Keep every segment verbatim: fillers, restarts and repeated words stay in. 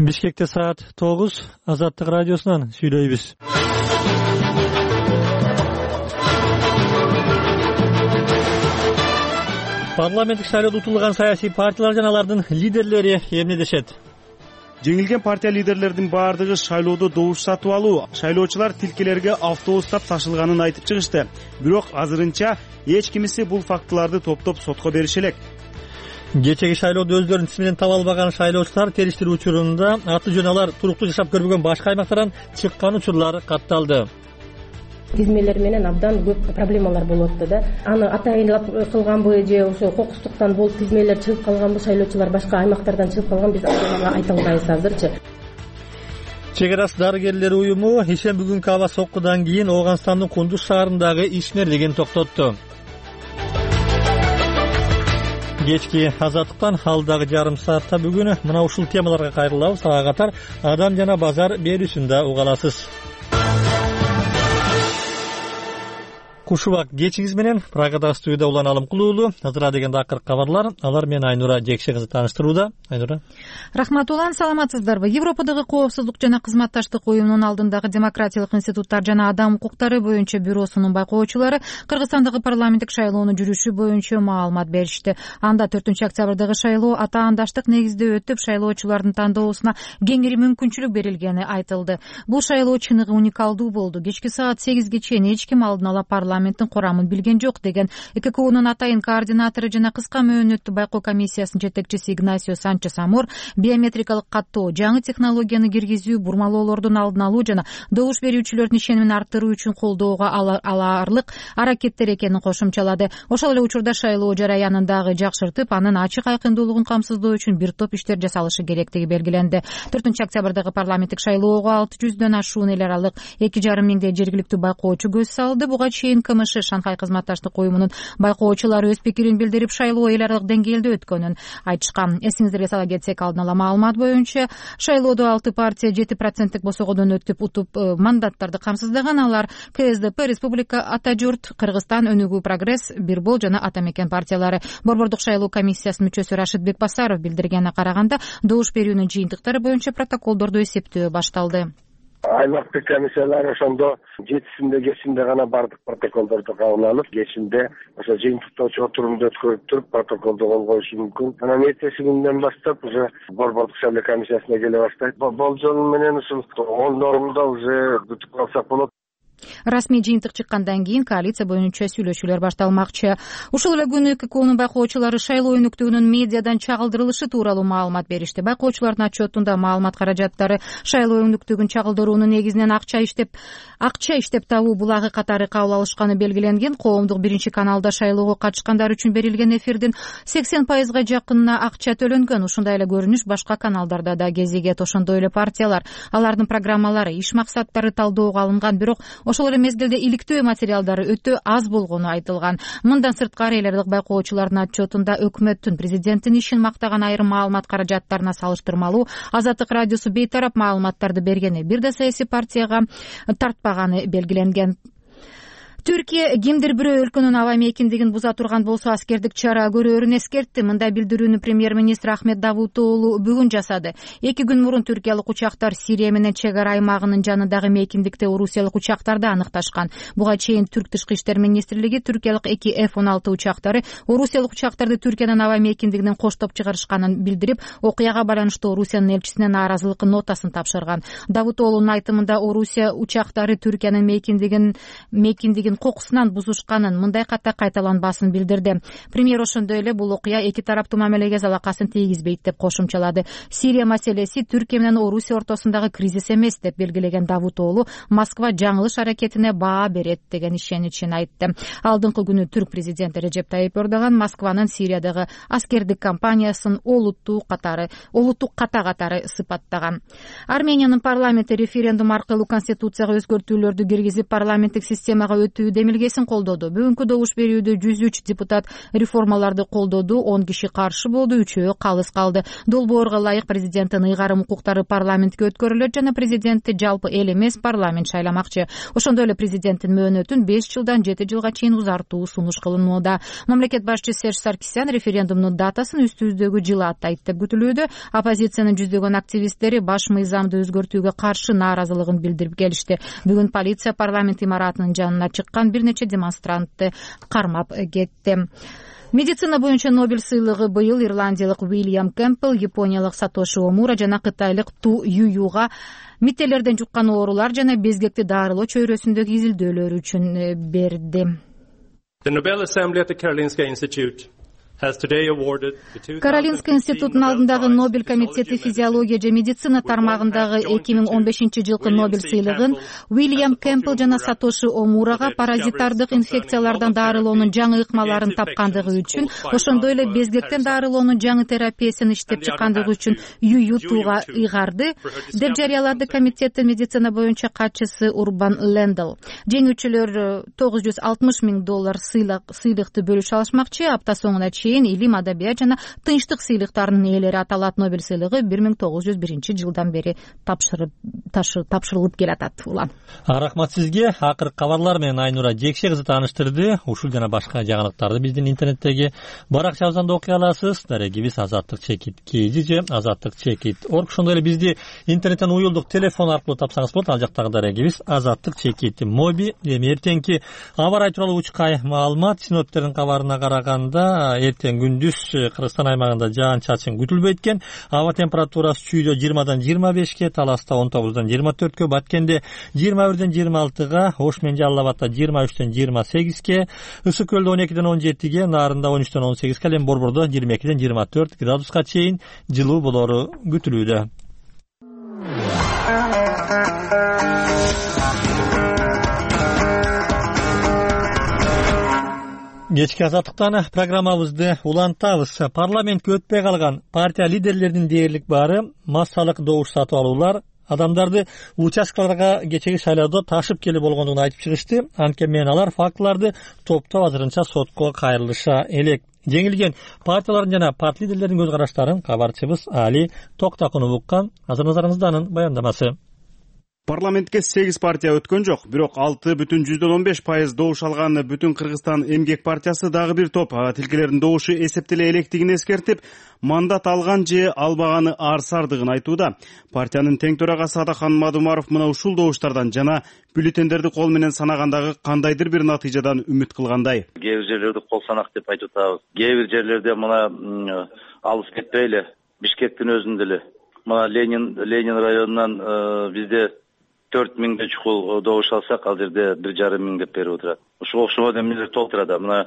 Бишкекте саат тогуз, Азаттык радиосунан сүйлөйбүз. Парламенттик шайлоодо утулган саясий партиялар жана алардын лидерлери эмне дешет? Жеңилген партия лидерлердин баардыгы шайлоодо добуш сатып алуу, шайлоочулар тилкелерге автобустап ташылганын айтып чыгышты. Бирок азырынча эч кимиси бул фактыларды топтоп сотко берише элек. Кечеги шайлоодо өздөрүнүн исминен таба албаган шайлоочулар териштирүү учурунда аты жөнү алар туруктуу жашап көрбөгөн башка аймактардан чыккан учурлар катталды. Тизмелер менен абдан көп проблемалар болуп атты да. Аны атайынлап кылганбы же ошо кокустуктан болуп тизмелер чыгып калганбы, шайлоочулар башка аймактардан чыгып калган, биз аны айта албайбыз азырчы. Чек арасы дарыгерлер уюму ишемби күнкү аба соккудан кийин Ооганстандын Кундуз шаарындагы ишмерлигин токтотту. Кечки Азаттыктан алдагы жарым саатта бүгүн мына ушул темаларга кайрылабыз. Ага катар адам жана базар берүүсүндө уга аласыз. Кушубак кечиңиз менен Прагада студияда Улан Алымкулуулу. Азыра дегенде акыркы кабарлар. Алар менен Айнура Жекше кызы тааныштырууда. Айнура. Рахмат Улан, саламатсыздарбы? Европадагы коопсуздук жана кызматташтык уюмунун алдындагы демократиялык институттар жана адам укуктары боюнча бюросунун байкоочулары Кыргызстандагы парламенттик шайлоону жүрүшү боюнча маалымат беришти. Анда төртүнчү октябрдагы шайлоо атаандаштык негизде өтүп, шайлоочулардын тандоосуна кеңири мүмкүнчүлүк берилгени айтылды. Бул шайлоо чыныгы уникалдуу болду. Кечки саат сегизге чейин эч ким алдын ала парламенттин курамын билген жок деген ЭККУнун атайын координатору жана кыска мөөнөттүү байкоо комиссиясынын жетекчиси Игнасио Санчес Амор биометрикалык каттоо, жаңы технологияны киргизүү, бурмалоолордун алдын алуу жана добуш берүүчүлөрдүн ишенимин арттыруу үчүн колдоого алаарлык аракеттер экенин кошумчалады. Ошол эле учурда шайлоо жараянын дагы жакшыртып, анын ачык айкындуулугун камсыздоо үчүн бир топ иштер жасалышы керектиги белгиленди. төртүнчү октябрдагы парламенттик шайлоого алты жүздөн ашуун эл аралык эки жарым миңдей жергиликтүү байкоочу көз салды. Буга чейин КМШ Шанхай кызматташтык уюмунун байкоочулары өз пикирин билдирип, шайлоо эл аралык деңгээлде өткөнүн айтышкан. Эсиңиздерге сала кетсек, алдын ала маалымат боюнча шайлоодо алты партия жети проценттик босогодон өтүп утуп мандаттарды камсыздаган. Алар КСДП, Республика Ата журт, Кыргызстан, Өнүгүү Прогресс, Бирбол жана Ата Мекен партиялары. Борбордук шайлоо комиссиясынын мүчөсү Рашид Бекбасаров билдиргенине караганда, добуш берүүнүн жыйынтыктары боюнча протоколдорду эсептөө башталды. Аймактык комиссиялар ошондо жетисинде кечинде гана бардык протоколдорду кабыл алып, кечинде ошо жыйынтыктоочу отурумду өткөрүп туруп протоколду кол коюшу мүмкүн. Анан эртеси күндөн баштап уже борбордук шайлоо комиссиясына келе баштайт. Болжол менен ушул он нормда уже бүтүп калсак болот. Расмий жыйынтык чыккандан кийин коалиция боюнча сүйлөшүүлөр башталмакчы. Ушул эле күнү ККУнун байкоочулары шайлоо өнүктүгүнүн медиадан чагылдырылышы тууралуу маалымат беришти. Байкоочулардын отчетунда маалымат каражаттары шайлоо өнүктүгүн чагылдыруунун негизинен акча иштеп акча иштеп табуу булагы катары кабыл алышканы белгиленген. Коомдук биринчи каналда шайлоого катышкандар үчүн берилген эфирдин сексен пайызга жакынына акча төлөнгөн. Ушундай эле көрүнүш башка каналдарда да кезигет. Ошондой эле партиялар, алардын программалары, иш максаттары талдоого алынган, бирок ошол эле мезгилде иликтөө материалдары өтө аз болгону айтылган. Мындан сырткары эл аралык байкоочулардын отчетунда өкмөттүн, президенттин ишин мактаган айрым маалымат каражаттарына салыштырмалуу Азаттык радиосу бейтарап маалыматтарды бергени, бир да саясий партияга тартпаганы белгиленген. Түркия кимдир бирөө өлкөнүн аба мейкиндигин буза турган болсо аскердик чара көрөөрүн эскертти. Мындай билдирүүнү премьер-министр Ахмет Давутоğlu бүгүн жасады. Эки күн мурун түркиялык учактар Сирия менен чек ара аймагынын жанындагы мейкиндикте орусиялык учактарды аныкташкан. Буга чейин Түрк тышкы иштер министрлиги түркиялык эки эф он алты учактары орусиялык учактарды Түркиянын аба мейкиндигинен коштоп чыгарышканын билдирип, окуяга байланыштуу Орусиянын элчисине нааразылык нотасын тапшырган. Давутоğlu'нун айтымында Орусия учактары Түркиянын мейкиндигин мейкиндигин кокусунан бузушканын, мындай ката кайталанбасын билдирди. Премьер ошондой эле бул окуя эки тараптуу мамилеге залакасын тийгизбейт деп кошумчалады. Сирия маселеси Түркия менен Орусия ортосундагы кризис эмес деп белгилеген Давутоğlu, Москва жаңылыш аракетине баа берет деген ишеничин айтты. Алдыңкы күнү түрк президенти Режеп Тайип Эрдоган Москванын Сириядагы аскердик кампаниясын олуттуу катары, олуттуу ката катары сыпаттаган. Армениянын парламенти референдум аркылуу конституцияга өзгөртүүлөрдү киргизип, парламенттик системага өтүү кеңейтүү демилгесин колдоду. Бүгүнкү добуш берүүдө жүз үч депутат реформаларды колдоду, он киши каршы болду, үчөө калыс калды. Долбоорго ылайык президенттин ыйгарым укуктары парламентке өткөрүлөт жана президентти жалпы эл эмес парламент шайламакчы. Ошондой эле президенттин мөөнөтүн беш жылдан жети жылга чейин узартуу сунуш кылынууда. Мамлекет башчысы Серж Саркисян референдумдун датасын үстүбүздөгү жылы аттайт деп күтүлүүдө. Оппозициянын жүздөгөн активисттери баш мыйзамды өзгөртүүгө каршы нааразылыгын билдирип келишти. Бүгүн полиция парламент имаратынын жанына чыккан бир нече демонстрантты кармап кетти. Медицина боюнча Нобель сыйлыгы быйыл ирландиялык Уильям Кэмпбелл, япониялык Сатоши Омура жана кытайлык Ту Ююга миттелерден жуккан оорулар жана безгекти дарылоо чөйрөсүндөгү изилдөөлөрү үчүн берди. The Nobel Assembly at the Karolinska Institute Каролинска институтунун алдындагы Нобель комитети физиология же медицина тармагындагы эки миң он бешинчи жылкы Нобель сыйлыгын Уильям Кэмпбелл жана Сатоши Омурага паразитардык инфекциялардан дарылоонун жаңы ыкмаларын тапкандыгы үчүн, ошондой эле безгектен дарылоонун жаңы терапиясын иштеп чыккандыгы үчүн Юютууга ыйгарды, деп жарыялады комитеттин медицина боюнча катчысы Урбан Лендл. Жеңүүчүлөр тогуз жүз алтымыш миң доллар сыйлыкты бөлүшө алышмакчы. Апта соңуна чейин илим, адабият жана тынчтык сыйлыктарынын ээлери аталат. Нобель сыйлыгы бир миң тогуз жүз биринчи жылдан бери тапшырылып келатат. Улан. Рахмат сизге. Акыркы кабарлар менен Айнура Жекше кызы тааныштырды. Ушул жана башка жаңылыктарды биздин интернеттеги баракчабыздан окуй аласыз. Дарегибиз азаттык чекит кз же азаттык чекит орг. Ошондой эле бизди интернеттен уюлдук телефон аркылуу тапсаңыз болот. Ал жактагы дарегибиз азаттык чекит моби. Эми эртеңки аба ырайы тууралуу учкай маалымат. Синоптиктердин кабарына караганда эртең күндүз Кыргызстан аймагында жаан чачын күтүлбөйт экен. Аба температурасы Чүйдө жыйырмадан жыйырма бешке, Таласта он тогуздан жыйырма төрткө, Баткенде жыйырма бирден жыйырма алтыга, Ош менен Жалал Абадта жыйырма үчтөн жыйырма сегизге, Ысык көлдө он экиден он жетиге, Нарында он үчтөн он сегизге, Лем Борбордо жыйырма экиден жыйырма төрт градуска чейин жылуу болору күтүлүүдө. Кечки азаттыктан программабызды улантабыз. Парламентке өтпөй калган партия лидерлеринин дээрлик баары массалык добуш сатып алуулар адамдарды участкаларга кечеги шайлоодо ташып келип болгондугун айтып чыгышты. Анткени менен алар фактыларды топтоп азырынча сотко кайрылыша элек. Жеңилген партиялардын жана партия лидерлеринин көз караштарын кабарчыбыз Али Токтакунов уккан. Азыр назарыңызда анын баяндамасы. Парламентке сегиз партия өткөн жок, бирок алты бүтүн жүздөн он беш пайыз добуш алган Бүтүн Кыргызстан эмгек партиясы дагы бир топ тилкелердин добушу эсептеле электигин эскертип, мандат алган же албаганы арсардыгын айтууда. Партиянын тең төрагасы Адахан Мадумаров мына ушул добуштардан жана бюллетендерди кол менен санагандагы кандайдыр бир натыйжадан үмүт кылгандай. Кээ бир жерлерде кол санак деп айтып атабыз. Кээ бир жерлерде мына алыс кетпей эле Бишкектин өзүндө эле мына Ленин Ленин районунан бизде төрт миңге чукул добуш алсак, ал жерде бир жарым миң деп берип отурат. Ушуга окшогон эмелер толтурат. Мына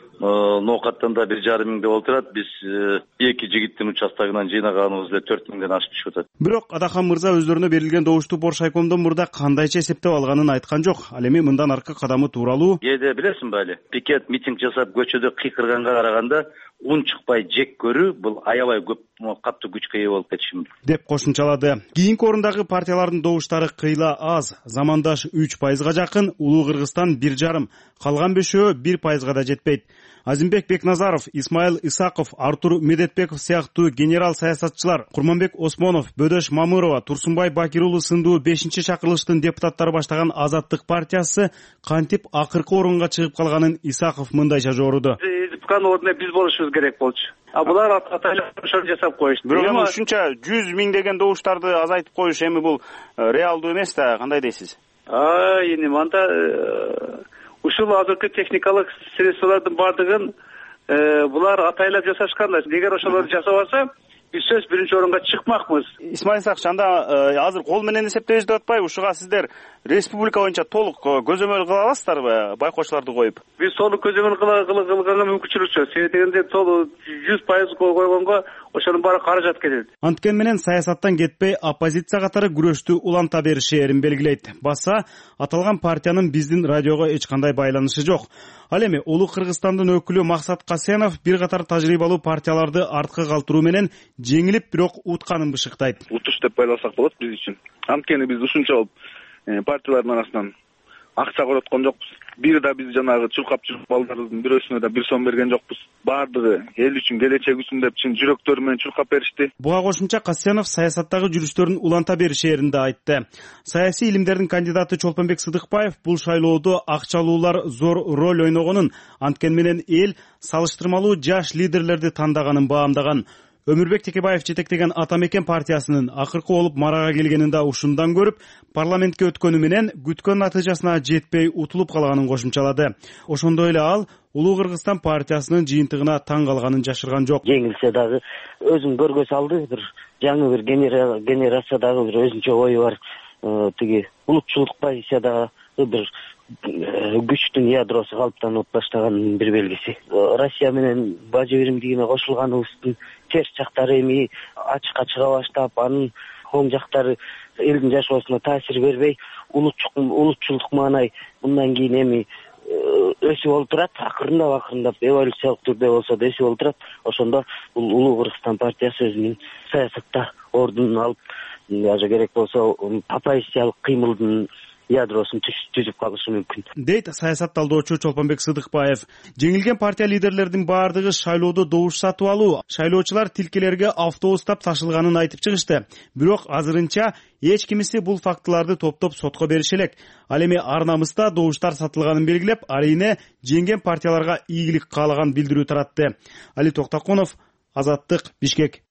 Ноокаттан да бир жарым миң деп отурат. Биз эки жигиттин участогунан жыйнаганыбыз эле төрт миңден ашып түшүп атат. Бирок Адахан мырза өздөрүнө берилген добушту Боршайкомдон мурда кандайча эсептеп алганын айткан жок. Ал эми мындан аркы кадамы тууралуу. Кээде билесиңби али? Пикет митинг жасап көчөдө кыйкырганга караганда ун чыкпай жек көрүү бул аябай көп катуу күчкө ээ болуп кетиши мүмкүн деп кошумчалады. Кийинки орундагы партиялардын добуштары кыйла аз. Замандаш үч пайызга жакын, Улуу Кыргызстан бир жарым, калган бешөө бир пайызга да жетпейт. Азимбек Бекназаров, Исмаил Исаков, Артур Медетбеков сыяктуу генерал саясатчылар, Курманбек Осмонов, Бөдөш Мамырова, Турсунбай Бакир уулу сындуу бешинчи чакырылыштын депутаттары баштаган Азаттык партиясы кантип акыркы орунга чыгып калганын Исаков мындайча жоруду. Ордуна биз болушубуз керек болчу. А булар атайлап ошол жасап коюшту. Бирок эми ушунча жүз миң деген добуштарды азайтып коюш эми бул реалдуу эмес да, кандай дейсиз? А, эми мында ушул азыркы техникалык средстволордун бардыгын булар атайлап жасашкан. Эгер ошолорду жасабаса, биз сөз биринчи орунга чыкмакмыз. Исмаил Исакович, анда азыр кол менен эсептейбиз деп атпайбы? Ушуга сиздер республика боюнча толук көзөмөл кыла аласыздарбы, байкоочуларды коюп? Биз толук көзөмөл кылганга мүмкүнчүлүк жок. Себеби дегенде толук жүз пайыз койгонго ошонун баары каражат кетет. Анткени менен саясаттан кетпей оппозиция катары күрөштү уланта беришерин белгилейт. Баса аталган партиянын биздин радиого эч кандай байланышы жок. Ал эми Улуу Кыргызстандын өкүлү Максат Касенов бир катар тажрыйбалуу партияларды артка калтыруу менен жеңилип, бирок утканын бышыктайт. Утуш деп байласак болот биз үчүн. Анткени биз ушунча партиялардын арасынан акча короткон жокпуз. бир да биз жанагы чуркап жүрүп балдарыбыздын бирөөсүнө да бир сом берген жокпуз. Бардыгы эл үчүн, келечек үчүн деп чын жүрөктөрү менен чуркап беришти. Буга кошумча Касьянов саясаттагы жүрүштөрүн уланта беришээрин да айтты. Саясий илимдердин кандидаты Чолпонбек Сыдыкбаев бул шайлоодо акчалуулар зор роль ойногонун, анткени менен эл салыштырмалуу жаш лидерлерди тандаганын баамдаган. Өмүрбек Текебаев жетектеген Ата Мекен партиясынын акыркы болуп марага келгенин да ушундан көрүп, парламентке өткөнү менен күткөн натыйжасына жетпей утулуп калганын кошумчалады. Ошондой эле ал Улуу Кыргызстан партиясынын жыйынтыгына таң калганын жашырган жок. Жеңилсе дагы өзүн көргө салды, бир жаңы бир генерациядагы бир өзүнчө ою бар, тиги улутчулдук позициядагы бир күчтүн ядросу калыптанып баштаганын бир белгиси. Россия менен бажы биримдигине кошулганыбыздын терс жактары эми ачыкка чыга баштап, анын оң жактары элдин жашоосуна таасир бербей, улутчулдук маанай мындан кийин эми өсүп олтурат, акырындап акырындап эволюциялык түрдө болсо да өсүп олтурат. Ошондо бул Улуу Кыргызстан партиясы өзүнүн саясатта ордунун алып, даже керек болсо оппозициялык кыймылдын ядросун түзүп калышы мүмкүн, дейт саясат талдоочу Чолпонбек Сыдыкбаев. Жеңилген партия лидерлердин баардыгы шайлоодо добуш сатып алуу, шайлоочулар тилкелерге автобустап ташылганын айтып чыгышты. Бирок азырынча эч кимиси бул фактыларды топтоп сотко бериши элек. Ал эми ар намыста добуштар сатылганын белгилеп, арийне жеңген партияларга ийгилик каалаган билдирүү таратты. Али Токтоконов, Азаттык, Бишкек.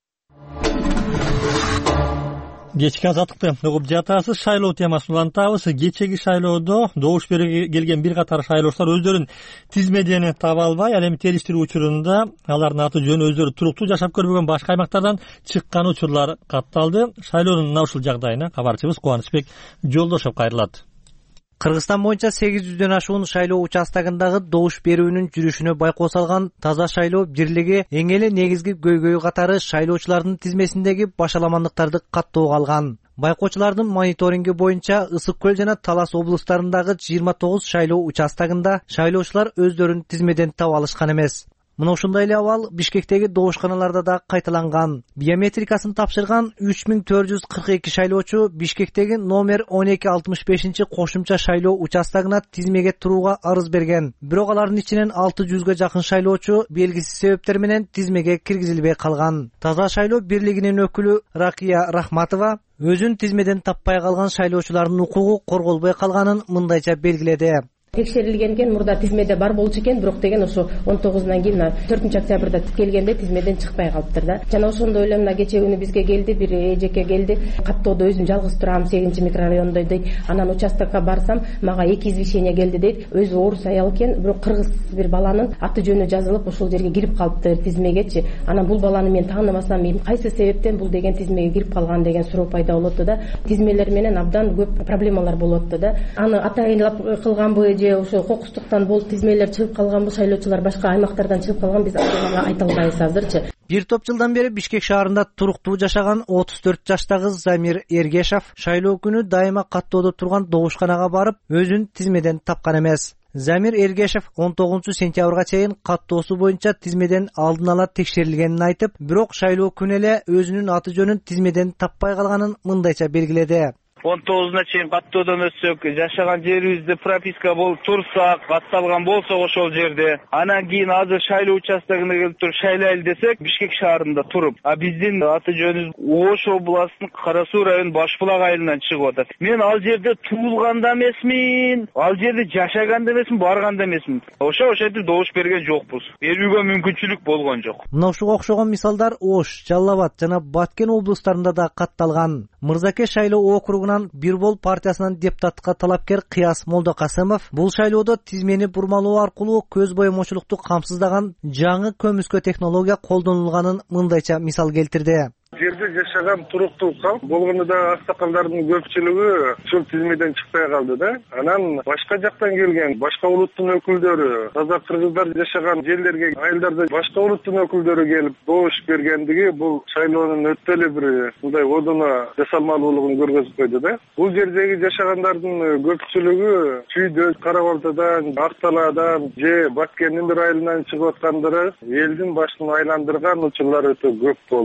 Кечки азаттыкты угуп жатасыз. Шайлоо темасын улантабыз. Кечеги шайлоодо добуш берүүгө келген бир катар шайлоочулар өздөрүнүн тизмедени таба албай, ал эми териштирүү учурунда алардын аты жөнү өздөрү туруктуу жашап көрбөгөн башка аймактардан чыккан учурлар катталды. Шайлоонун мына ушул жагдайына кабарчыбыз Кубанычбек Жолдошов кайрылат. Кыргызстан боюнча сегиз жүздөн ашуун шайлоо участогундагы добуш берүүнүн жүрүшүнө байкоо салган Таза шайлоо бирлиги эң эле негизги көйгөй катары шайлоочулардын тизмесиндеги башаламандыктарды каттоого алган. Байкоочулардын мониторинги боюнча Ысык көл жана Талас облустарындагы жыйырма тогуз шайлоо участогунда шайлоочулар өздөрүнүн тизмеден таба алышкан эмес. Мына ушундай эле абал Бишкектеги добушканаларда да кайталанган. Биометрикасын тапшырган үч миң төрт жүз кырк эки шайлоочу Бишкектеги номер он эки алтымыш бешинчи кошумча шайлоо участогуна тизмеге турууга арыз берген. Бирок алардын ичинен алты жүзгө жакын шайлоочу белгисиз себептер менен тизмеге киргизилбей калган. Таза шайлоо бирлигинин өкүлү Ракия Рахматова өзүн тизмеден таппай калган шайлоочулардын укугу корголбой калганын мындайча белгиледи. Текшерилген экен, мурда тизмеде бар болчу экен, бирок деген ошо он тогузунан кийин төртүнчү октябрда келгенде тизмеден чыкпай калыптыр да. Жана ошондой эле мына кечээ күнү бизге келди, бир эжеке келди. Каттоодо өзүм жалгыз турам, сегизинчи микрорайондо дейт. Анан участокко барсам, мага эки извещение келди дейт. Өзү орус аял экен, бирок кыргыз бир баланын аты жөнү жазылып, ошол жерге кирип калыптыр тизмегечи. Анан бул баланы мен тааныбасам, кайсы себептен бул деген тизмеге кирип калган деген суроо пайда болот да. Тизмелер менен абдан көп проблемалар болот да. Аны атайынлап кылганбы же ошо кокустуктан болуп тизмелер чыгып калганбы, шайлоочулар башка аймактардан чыгып калган, биз айта албайбыз азырчы. Бир топ жылдан бери Бишкек шаарында туруктуу жашаган отуз төрт жаштагы Замир Эргешев шайлоо күнү дайыма каттоодо турган добушканага барып, өзүн тизмеден тапкан эмес. Замир Эргешев он тогузунчу сентябрга чейин каттоосу боюнча тизмеден алдын ала текшерилгенин айтып, бирок шайлоо күнү эле өзүнүн аты жөнүн тизмеден таппай калганын мындайча белгиледи. он тогузуна чейин каттоодон өтсөк, жашаган жерибизде прописка болуп турсак, катталган болсок ошол жерде, анан кийин азыр шайлоо участогуна келип туруп шайлайлы десек, Бишкек шаарында туруп, а биздин аты жөнүбүз Ош областынын Кара Суу районунун Башбулак айылынан чыгып атат. Мен ал жерде туулган да эмесмин, ал жерде жашаган да эмесмин, барган да эмесмин. Ошо ошентип добуш берген жокпуз. Берүүгө мүмкүнчүлүк болгон жок. Мына ушуга окшогон мисалдар Ош, Жалал Абад жана Баткен облустарында да катталган. Мырзаке шайлоо округунан Бирбол партиясынан депутатка талапкер Кыяс Молдокасымов бул шайлоодо тизмени бурмалоо аркылуу көз боемочулукту камсыздаган жаңы көмүскө технология колдонулганын мындайча мисал келтирди. Жерде жашаган туруктуу калк болгону да аксакалдардын көпчүлүгү ушул тизмеден чыкпай калды да. Анан башка жактан келген башка улуттун өкүлдөрү, таза кыргыздар жашаган жерлерге, айылдарда башка улуттун өкүлдөрү келип добуш бергендиги бул шайлоонун өтө эле бир мындай одуна жасалмалуулугун көргөзүп койду да. Бул жердеги жашагандардын көпчүлүгү Чүйдө, Кара Ортодон, Акталаадан же Баткендин бир айылынан чыгып аткандары элдин башын айландырган учурлар өтө көп болду.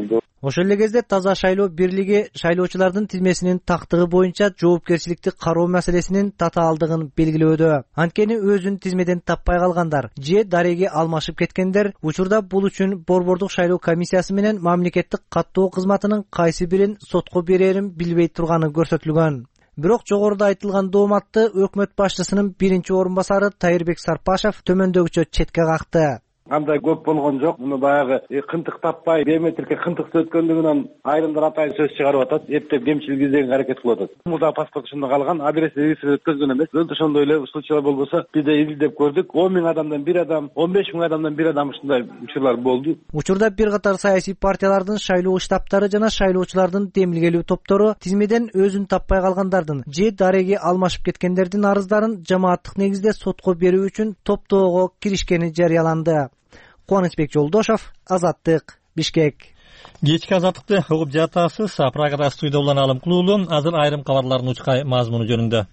Ошол эле кезде Таза шайлоо бирлиги шайлоочулардын тизмесинин тактыгы боюнча жоопкерчиликти кароо маселесинин татаалдыгын белгилөөдө. Анткени өзүн тизмеден таппай калгандар же дареги алмашып кеткендер учурда бул үчүн борбордук шайлоо комиссиясы менен мамлекеттик каттоо кызматынын кайсы бирин сотко берерин билбей турганы көрсөтүлгөн. Бирок жогоруда айтылган дооматты өкмөт башчысынын биринчи орун басары Тайырбек Сарпашев төмөндөгүчө четке какты. Андай көп болгон жок. Муну баягы кынтык таппай, биометрикке кынтыксыз өткөндүгүнөн айрымдар атайын сөз чыгарып атат. Эптеп кемчилик издегенге аракет кылып атат. Мурда паспорт ушунда калган, адреси регистрация өткөзгөн эмес. Өлтү ошондой эле случайлар болбосо, биз да изилдеп көрдүк. он миң адамдан бир адам, он беш миң адамдан бир адам ушундай учурлар болду. Учурда бир катар саясий партиялардын шайлоо штабтары жана шайлоочулардын демилгелүү топтору тизмеден өзүн таппай калгандардын же дареги алмашып кеткендердин арыздарын жамааттык негизде сотко берүү үчүн топтоого киришкени жарыяланды. Кубанычбек Жолдошов, Азаттык, Бишкек. Кечки азаттыкты угуп жатасыз. Программа студияда улан Алым Кулуулу. Азыр айрым кабарлардын учкай мазмуну жөнүндө.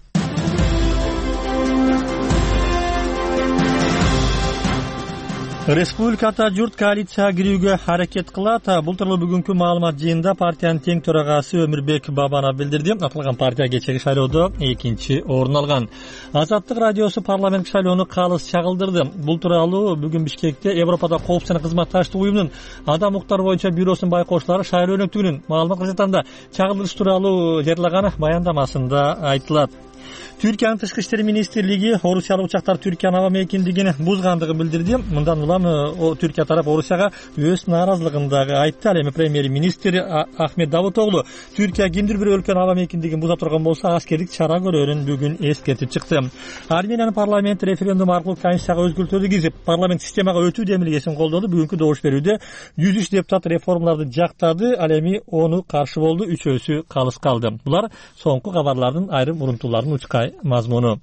Республикада журт коалицияга кирүүгө аракет кылат. Бултурлуу бүгүнкү маалымат жыйынында партиянын тең төрагасы Өмүрбек Бабанов билдирди. Аталган партия кечеги шайлоодо экинчи орун алган. Азаттык радиосу парламенттик шайлоону калыс чагылдырды. Бул тууралуу бүгүн Бишкекте Европада коопсуз жана кызматташтык уюмунун адам укуктары боюнча бюросунун байкоочулары шайлоо өнөктүгүнүн маалымат кызматында чагылдырыш тууралуу жарыялаган баяндамасында айтылат. Түркиянын тышкы иштер министрлиги Орусиялык учактар Түркиянын аба мейкиндигин бузгандыгын билдирди. Мындан улам Түркия тарап Орусияга өз нааразылыгын дагы айтты. Ал эми премьер-министр Ахмет Давутоглу Түркия кимдир бир өлкөнүн аба мейкиндигин буза турган болсо аскердик чара көрөрүн бүгүн эскертип чыкты. Армениянын парламенти референдум аркылуу Конституцияга өзгөртүүлөрдү киргизип, парламент системага өтүү демилгесин колдоду. Бүгүнкү добуш берүүдө жүз үч депутат реформаларды жактады. Ал эми ону каршы болду, үчөөсү калыс калды. Булар соңку кабарлардын айрым урунтууларын учкай мазмуну.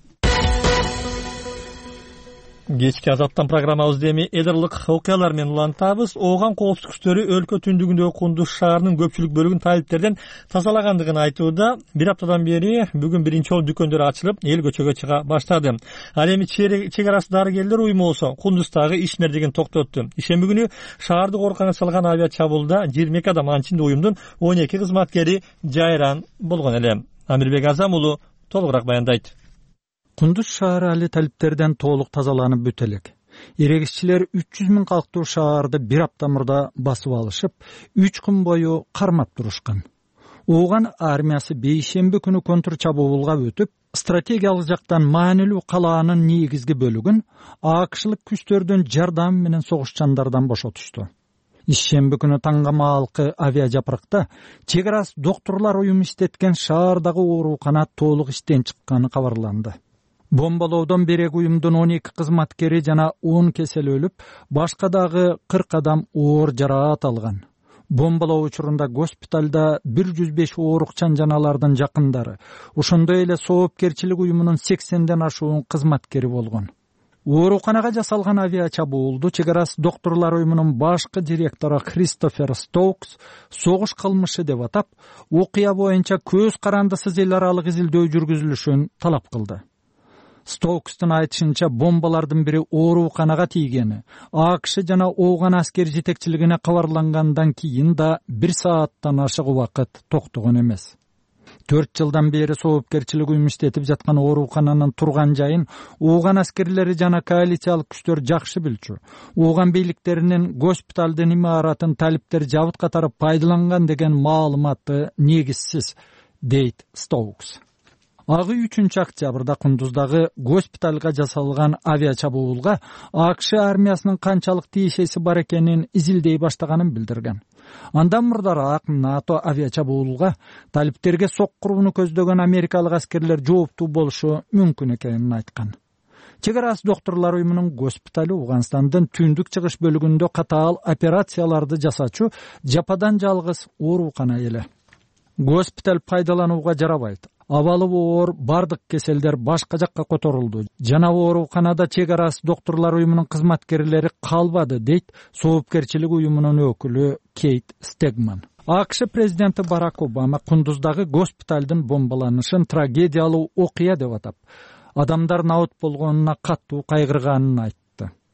Кечки азаттан программабызды эми эдерлик окуялар менен улантабыз. Ооган коопсуздук күчтөрү өлкө түндүгүндөгү Кундуз шаарынын көпчүлүк бөлүгүн талиптерден тазалагандыгын айтууда. Бир аптадан бери бүгүн биринчи жолу дүкөндөр ачылып, эл көчөгө чыга баштады. Ал эми чек арасы дарыгерлер уюму болсо Кундуздагы ишмердигин токтотту. Ишемби күнү шаарды коркуна салган авиа чабуулда жыйырма эки адам, анын ичинде уюмдун он эки кызматкери жайран болгон эле. Амирбек Азам уулу толугураак баяндайт. Кундуз шаары али талиптерден толук тазаланып бүт элек. Эрегисчилер үч жүз миң калктуу шаарды бир апта мурда басып алышып, үч күн бою кармап турушкан. Ооган армиясы бейшемби күнү контр чабуулга өтүп, стратегиялык жактан маанилүү калаанын негизги бөлүгүн АКШлык күчтөрдүн жардамы менен согушчандардан бошотушту. Ишемби күнү таңга маалкы авиажапыракта чек арасы доктурлар уюму иштеткен шаардагы оорукана толук иштен чыкканы кабарланды. Бомбалоодон берек уюмдун он эки кызматкери жана он кесел өлүп, башка дагы кырк адам оор жараат алган. Бомбалоо учурунда госпиталда бир жүз беш оорукчан жаналардын жакындары, ошондой эле соопкерчилик уюмунун сексенден ашуун кызматкери болгон. Ооруканага жасалган авиа чабуулду чек арасы доктурлар уюмунун башкы директору Кристофер Стоукс согуш кылмышы деп атап, окуя боюнча көз карандысыз эл аралык изилдөө жүргүзүлүшүн талап кылды. Стоукстун айтышынча бомбалардын бири ооруканага тийгени, АКШ жана Ооган аскер жетекчилигине кабарлангандан кийин да бир сааттан ашык убакыт токтогон эмес. төрт жылдан бери соопкерчилик уюм иштетип жаткан оорукананын турган жайын Ооган аскерлери жана коалициялык күчтөр жакшы билчү. Ооган бийликтеринин госпиталдын имаратын талиптер жабыт катары пайдаланган деген маалыматы негизсиз, дейт Стоукс. Агы үчүнчү октябрда Кундуздагы госпиталга жасалган авиа чабуулга АКШ армиясынын канчалык тиешеси бар экенин изилдей баштаганын билдирген. Андан мурдараак НАТО авиа чабуулга талиптерге соккурууну көздөгөн америкалык аскерлер жооптуу болушу мүмкүн экенин айткан. Чек арасы доктурлар уюмунун госпитали Ауганстандын түндүк чыгыш бөлүгүндө катаал операцияларды жасачу жападан жалгыз оорукана эле. Госпиталь пайдаланууга жарабайт. Абалы оор бардык кеселдер башка жакка которулду. Жана ооруканада чек арасы доктурлар уюмунун кызматкерлери калбады, дейт соопкерчилик уюмунун өкүлү Кейт Стегман. АКШ президенти Барак Обама Кундуздагы госпиталдын бомбаланышын трагедиялуу окуя деп атап, адамдар наут болгонуна каттуу кайгырганын айтты.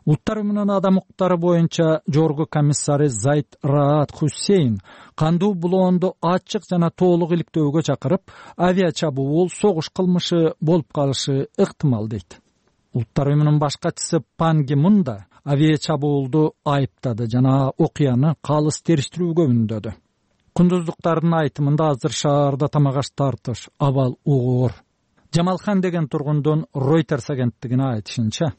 Улуттар уюмунун адам укуктары боюнча жогорку комиссары Зайд Раат Хусейн кандуу булоонду ачык жана толук иликтөөгө чакырып, авиа чабуул согуш кылмышы болуп калышы ыктымал дейт. Улуттар уюмунун баш катчысы Пан Ги Мун да авиа чабуулду айыптады жана окуяны калыс териштирүүгө үндөдү. Кундуздуктардын айтымында азыр шаарда тамагаш тартыш, абал угуур. Жамалхан деген тургундун Reuters агенттигине айтышынча,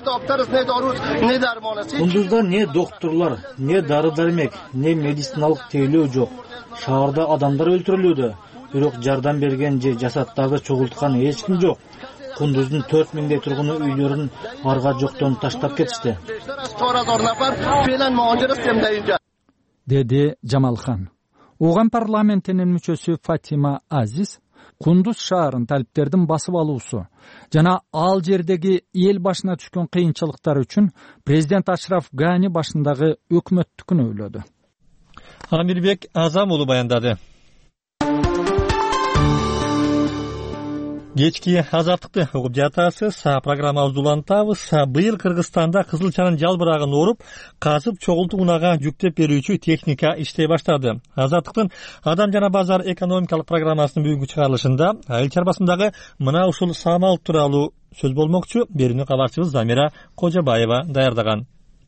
Кундузда не докторлар, не дары-дармек, не медициналык тейлөө жок. Шаарда адамдар өлтүрүлүүдө, бирок жардам берген же жасаттарды чогулткан эч ким жок. Кундуздун төрт миңдей тургуну үйлөрүн арга жоктон таштап кетишти, деди Жамалхан. Оған парламентинин мүчөсү Фатима Азиз Кундуз шаарын талиптердин басып алуусу жана ал жердеги эл башына түшкөн кыйынчылыктар үчүн президент Ашраф Гани башындагы өкмөттүкүн ойлоду. Амирбек Азам уулу баяндады. Кечки азаттыкты угуп жатасыз. Программабызды улантабыз. Быйыл Кыргызстанда кызылчанын жалбырагын оруп, казып чогултуп унага жүктөп берүүчү техника иштей баштады. Азаттыктын Адам жана базар экономикалык программасынын бүгүнкү чыгарылышында айыл чарбасындагы мына ушул самал тууралуу сөз болмокчу. Берүүнү кабарчыбыз Замира Кожобаева даярдаган.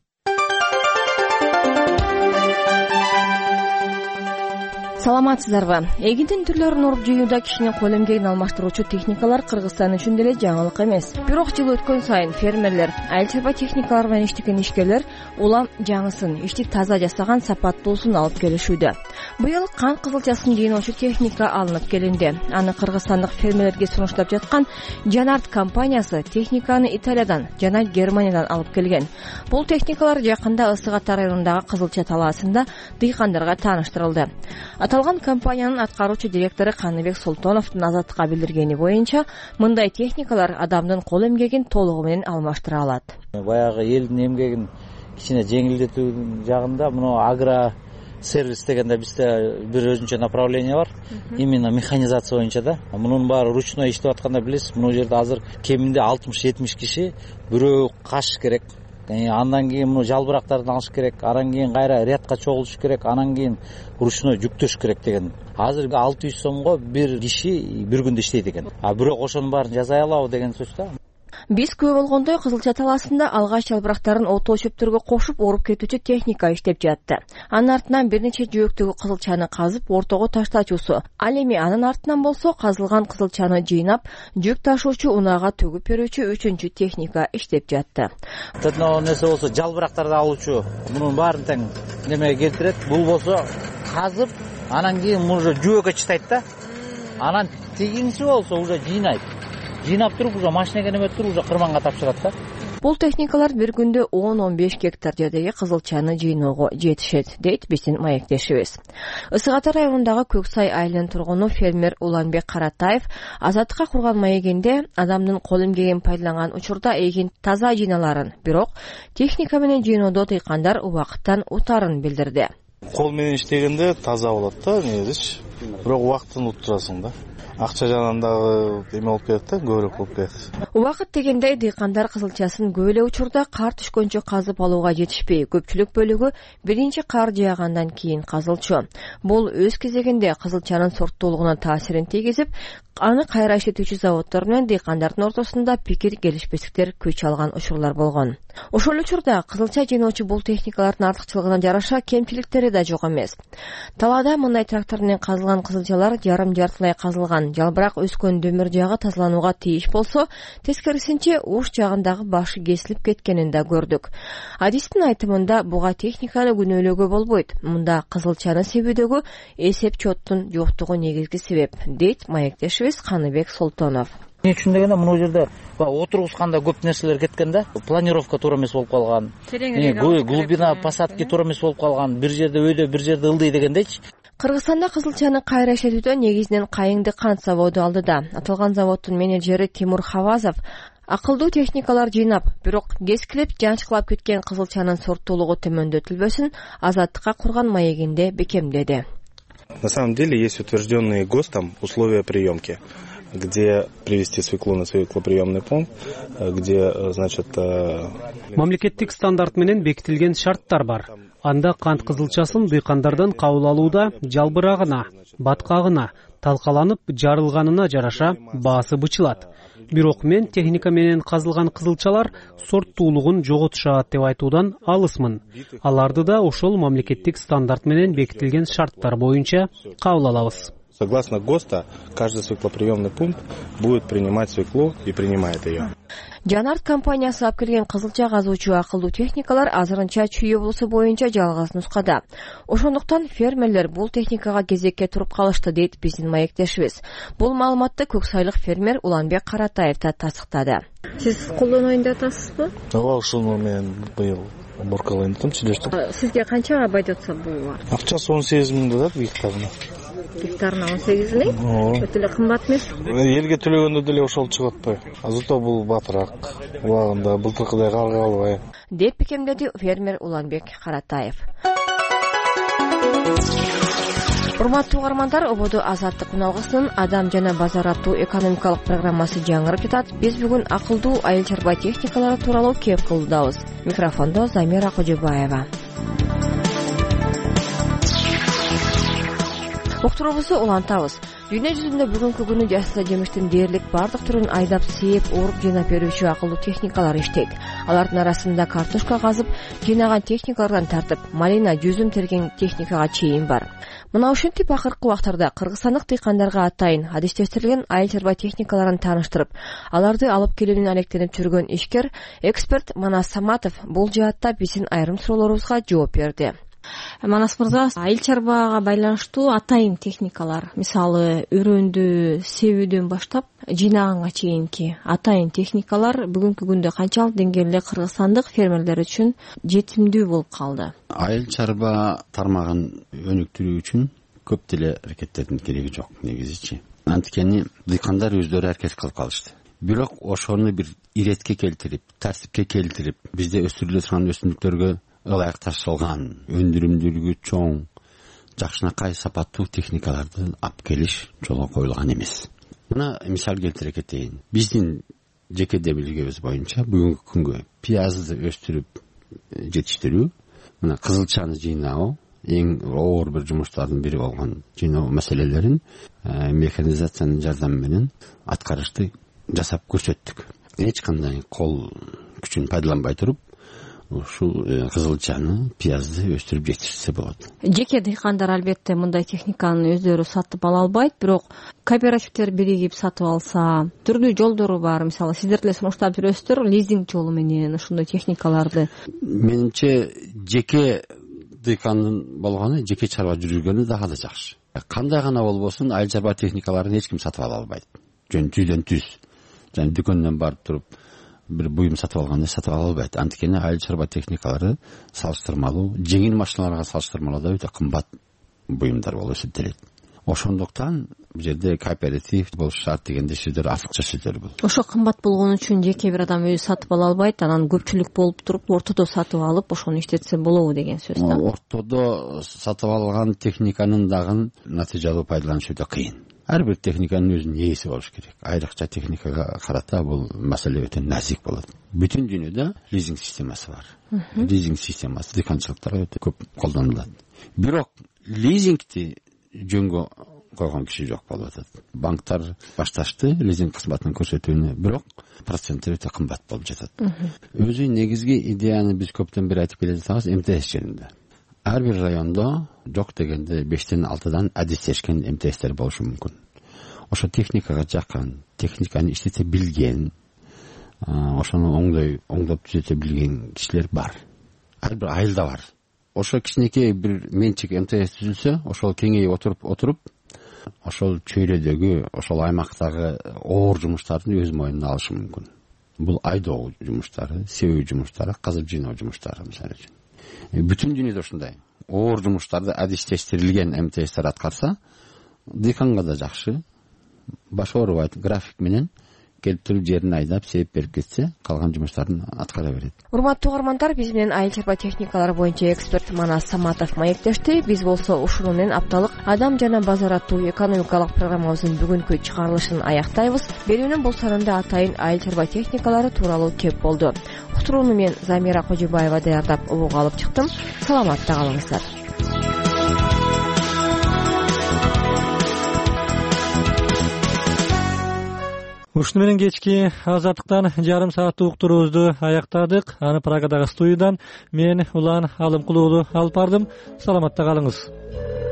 Саламатсыздарбы? Эгинтин түрлөрүн уруп жыюуда кишинин кол эмгегин алмаштыруучу техникалар Кыргызстан үчүн деле жаңылык эмес. Бирок жыл өткөн сайын фермерлер, айыл чарба техникалар менен иштеген ишкерлер улам жаңысын, ишти таза жасаган сапаттуусун алып келишүүдө. Быйыл кант кызылчасын жыйноочу техника алынып келинди. Аны кыргызстандык фермерлерге сунуштап жаткан Жанарт компаниясы техниканы Италиядан жана Германиядан алып келген. Бул техникалар жакында Ысык Ата районундагы Кызылча талаасында дыйкандарга тааныштырылды. Аталган компаниянын аткаруучу директору Каныбек Султоновдун Азаттыкка билдиргени боюнча, мындай техникалар адамдын кол эмгегин толугу менен алмаштыра алат. Баягы элдин эмгегин кичине жеңилдетүү жагында мына агро сервис дегенде бизде бир өзүнчө направление бар. Именно механизация боюнча да. Мунун баары ручной иштеп атканда билесиз, мына жерде азыр кеминде алтымыш жетимиш киши бирөө каш керек. Андан кийин муну жалбырактарды алыш керек, анан кийин кайра рядка чогулуш керек, анан кийин ручной жүктөш керек деген. Азыр алты жүз сомго бир киши бир күндө иштейт экен. А бирок ошонун баарын жасай алабы деген сөз да. Биз күбө болгондой Кызылча талаасында алгач жалбырактарын отоо чөптөргө кошуп оруп кетүүчү техника иштеп жатты. Анын артынан бир нече жөөктөгү кызылчаны казып ортого таштачусу. Ал эми анын артынан болсо казылган кызылчаны жыйнап, жүк ташуучу унаага төгүп берүүчү үчүнчү техника иштеп жатты. Тетно несе болсо жалбырактарды алуучу мунун баарын тең немеге келтирет. Бул болсо казып, анан кийин муну жөөккө чытайт да. Анан тегинчи болсо уже жыйнайт. Жыйнап туруп, уже машинеге неметип туруп, уже кырманга тапшырат да. Бул техникалар бир күндө он он беш гектар жердеги кызылчаны жыйноого жетишет, дейт биздин маектешибиз. Ысык Ата районундагы Көксай айылынын тургуну фермер Уланбек Каратаев Азаттыкка курган маегинде адамдын кол эмгегин пайдаланган учурда эгин таза жыйналарын, бирок техника менен жыйноодо тыйкандар убакыттан утарын билдирди. Кол менен иштегенде таза болот да, негизи. Бирок убакытын утурасың да. Акча жанындагы эме болуп кетет да, көбүрөөк болуп кетет. Убакыт дегенде дыйкандар кызылчасын көп эле учурда кар түшкөнчө казып алууга жетишпей, көпчүлүк бөлүгү биринчи кар жаагандан кийин казылчу. Бул өз кезегинде кызылчанын сорттуулугуна таасирин тийгизип, аны кайра иштетүүчү заводдор менен дыйкандардын ортосунда пикир келишпестиктер күч алган учурлар болгон. Ошол учурда кызылча жыйноочу бул техникалардын артыкчылыгына жараша кемчиликтери да жок эмес. Талаада мындай трактор менен казылган кызылчалар жарым жартылай казылган, жалбырак өскөн дөмөр жагы тазаланууга тийиш болсо, тескерисинче уч жагындагы башы кесилип кеткенин да көрдүк. Адистин айтымында буга техниканы күнөөлөөгө болбойт. Мында кызылчаны себүүдөгү эсеп чоттун жоктугу негизги себеп, дейт маектешибиз Каныбек Султонов. Эмне үчүн дегенде мына жерде отургусканда көп нерселер кеткен да. Планировка туура эмес болуп калган. Глубина посадки туура эмес болуп калган. Бир жерде өйдө, бир жерде ылдый дегендейчи. Кыргызстанда кызылчаны кайра иштетүүдө негизинен Кайыңды кант заводу алдыда. Аталган заводдун менеджери Тимур Хавазов акылдуу техникалар жыйнап, бирок кескилеп жанчкылап кеткен кызылчанын сорттуулугу төмөндөтүлбөсүн Азаттыкка курган маегинде бекемдеди. На самом деле есть утвержденные ГОСТом условия приемки. где привезти свеклу на свеклоприемный пункт, где, значит... Мамлекеттик стандарт менен бекитилген шарттар бар. Анда кант кызылчасын дыйкандардан кабыл алууда жалбырагына, баткагына, талкаланып жарылганына жараша баасы бычылат. Бирок мен техника менен казылган кызылчалар сорттуулугун жоготушат деп айтуудан алысмын. Аларды да ошол мамлекеттик стандарт менен бекитилген шарттар боюнча кабыл алабыз. Согласно ГОСТа, каждый свеклоприемный пункт будет принимать свеклу и принимает ее. Жанарт компаниясы алып келген кызылча казуучу акылдуу техникалар азырынча чүй облусу боюнча жалгыз нускада. Ошондуктан фермерлер бул техникага кезекке туруп калышты дейт биздин маектешибиз. Бул маалыматты көк сайлык фермер Уланбек Каратаев да тастыктады. Сиз колдонойн деп атасызбы? Ооба, ушуну мен быйыл боркалайын чилештик. Сизге канчага пайдатса бул? Акчасы он сегиз миң да гектарына. Гектарына он сегиз миң? Өтө эле кымбат эмес? Элге төлөгөндө деле ошол чыгып атпайбы? Азырда бул батыраак. Убагында былтыркыдай карга албай. Деп бекемдеди фермер Уланбек Каратаев. Урматтуу угармандар, ободо азаттык уналгысынын адам жана базар аттуу экономикалык программасы жаңырып жатат. Биз бүгүн акылдуу айыл чарба техникалары тууралуу кеп кылдабыз. Микрофондо Замира Кожобаева. Уктуруубузду улантабыз. Дүйнө жүзүндө бүгүнкү күнү жасыл жемиштин дээрлик бардык түрүн айдап сээп, уруп жыйнап берүүчү акылдуу техникалар иштейт. Алардын арасында картошка казып, жыйнаган техникалардан тартып, малина, жүзүм терген техникага чейин бар. Мына ушинтип акыркы убактарда кыргызстандык дыйкандарга атайын адистештирилген айыл чарба техникаларын тааныштырып, аларды алып келүүнүн алектенип жүргөн ишкер, эксперт Манас Саматов бул жаатта биздин айрым суроолорубузга жооп берди. Манас мырза, айыл чарбага байланыштуу атайын техникалар, мисалы өрөөндү себүүдөн баштап жыйнаганга чейинки атайын техникалар бүгүнкү күндө канчалык деңгээлде кыргызстандык фермерлер үчүн жетимдүү болуп калды? Айыл чарба тармагын өнүктүрүү үчүн көп деле аракеттердин кереги жок негизичи. Анткени дыйкандар өздөрү аракет кылып калышты. Бирок ошону бир иретке келтирип, тартипке келтирип, бизде өстүрүлө турган өсүмдүктөргө ылайыкташылган, өндүрүмдүүлүгү чоң, жакшынакай сапаттуу техникаларды алып келиш жолго коюлган эмес. Мына мисал келтире кетейин. Биздин жеке демилгебиз боюнча бүгүнкү күнгө пиязды өстүрүп жетиштирүү, мына кызылчаны жыйноо эң оор бир жумуштардын бири болгон жыйноо маселелерин механизациянын жардамы менен аткарышты жасап көрсөттүк. Эч кандай кол күчүн пайдаланбай туруп ушул кызылчаны, пиязды өстүрүп жетишсе болот. Жеке дыйкандар албетте мындай техниканы өздөрү сатып ала албайт, бирок кооперативдер биригип сатып алса, түрдүү жолдору бар. Мисалы, сиздер деле сунуштап жүрөсүздөр лизинг жолу менен ушундай техникаларды. Менимче жеке дыйкандын болгону, жеке чарба жүргөнү дагы да жакшы. Кандай гана болбосун, айыл чарба техникаларын эч ким сатып ала албайт. Жөн жүздөн жүз. Жана дүкөндөн барып туруп бир буюм сатып алганда сатып ала албайт. Анткени айыл чарба техникалары салыштырмалуу, жеңил машиналарга салыштырмалуу да өтө кымбат буюмдар болуп эсептелет. Ошондуктан бул жерде кооператив болуш шарт дегенде сөздөр артыкча сөздөр бул. Ошо кымбат болгон үчүн жеке бир адам өзү сатып ала албайт, анан көпчүлүк болуп туруп ортодо сатып алып, ошону иштетсе болобу деген сөз да. Ортодо сатып алган техниканын дагы натыйжалуу пайдаланышы өтө кыйын. Ар бир техниканын өзүнүн ээси болуш керек. Айрыкча техникага карата бул маселе өтө назик болот. Бүтүн дүйнөдө лизинг системасы бар. Лизинг системасы дыйканчылыктарга өтө көп колдонулат. Бирок лизингти жөнгө койгон киши жок болуп атат. Банктар башташты лизинг кызматын көрсөтүүнү, бирок проценттери өтө кымбат болуп жатат. Өзү негизги идеяны биз көптөн бери айтып келе жатабыз эм тэ эс жеринде. Ар бир райондо жок дегенде бештен алтыдан адистешкен эм тэ эстер болушу мүмкүн. Ошо техникага жакын, техниканы иштете билген, ошону оңдой, оңдоп түзөтө билген кишилер бар. Ар бир айылда бар. Ошо кичинекей бир менчик эм тэ эс түзүлсө, ошол кеңейип отуруп, отуруп, ошол чөйрөдөгү, ошол аймактагы оор жумуштарды өз мойнуна алышы мүмкүн. Бул айдоо жумуштары, себүү жумуштары, казып жыйноо жумуштары мисалы үчүн. Бүтүн дүйнөдө ушундай оор жумуштарды адистештирилген эм тэ эстер аткарса, дыйканга да жакшы, баш оорубайт, график менен келип туруп жерин айдап себеп берип кетсе калган жумуштарын аткара берет. Урматтуу угармандар, биз менен айыл чарба техникалары боюнча эксперт Манас Саматов маектешти. Биз болсо ушуну менен апталык Адам жана базар аттуу экономикалык программабыздын бүгүнкү чыгарылышын аяктайбыз. Берүүнүн бул санында атайын айыл чарба техникалары тууралуу кеп болду. Уктурууну мен Замира Кожобаева даярдап угууга алып чыктым. Саламатта калыңыздар. Ушуну менен кечки азаттыктан жарым сааттык уктуруубузду аяктадык. Аны Прагадагы студиядан мен Улан Алымкулуулу алып бардым. Саламатта калыңыз.